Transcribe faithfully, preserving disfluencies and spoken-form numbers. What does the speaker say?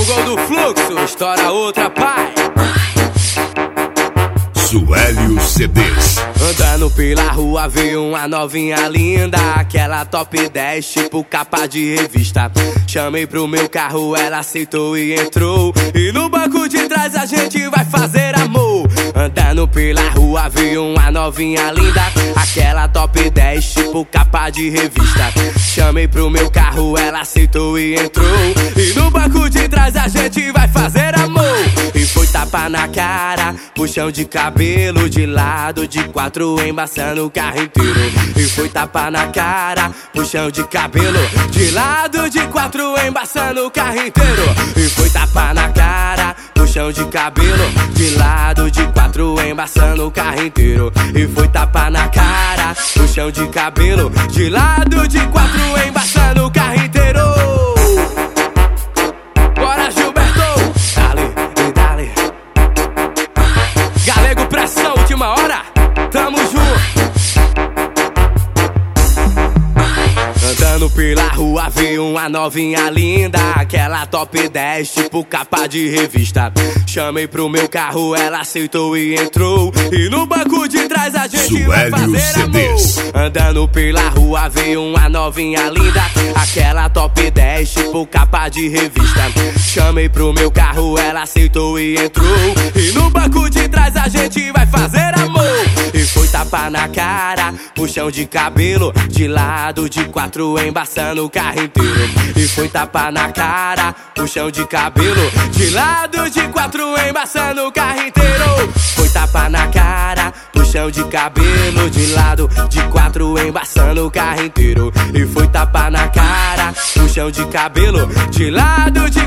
gol do fluxo, estoura outra, pai. Suélio C Ds. Andando pela rua, vi uma novinha linda, aquela top dez, tipo capa de revista. Chamei pro meu carro, ela aceitou e entrou. E no banco de trás a gente vai fazer amor. Andando pela rua, vi uma novinha linda, aquela top dez, tipo capa de revista. Chamei pro meu carro, ela aceitou e entrou. E no banco de trás a gente vai fazer amor. E foi tapa na cara, puxão de cabelo, de lado, de quatro, embaçando o carro inteiro. E foi tapa na cara, puxão de cabelo, de lado, de quatro, embaçando o carro inteiro. E foi tapa na cara, puxão de cabelo, de lado, de quatro, embaçando o carro inteiro. E foi tapa na cara, puxão de cabelo, de lado, de quatro, embaçando o carro inteiro. Bora, Gilberto! Dale, dale. Galego, pressão, última hora, tamo junto. Andando pela rua, vi uma novinha linda, aquela top dez, tipo capa de revista. Chamei pro meu carro, ela aceitou e entrou. E no banco de trás a gente Suélio vai fazer amor. Andando pela rua, vi uma novinha linda, aquela top dez, tipo capa de revista. Chamei pro meu carro, ela aceitou e entrou. E no banco de trás a gente vai fazer amor. E foi tapa na cara, puxão de cabelo, de lado, de quatro, embaçando o carro inteiro. E foi tapa na cara, puxão de cabelo, de lado, de quatro, embaçando o carro inteiro. Foi tapa na cara, puxão de cabelo, de lado, de quatro, embaçando o carro inteiro. E foi tapa na cara, puxão de cabelo, de lado, de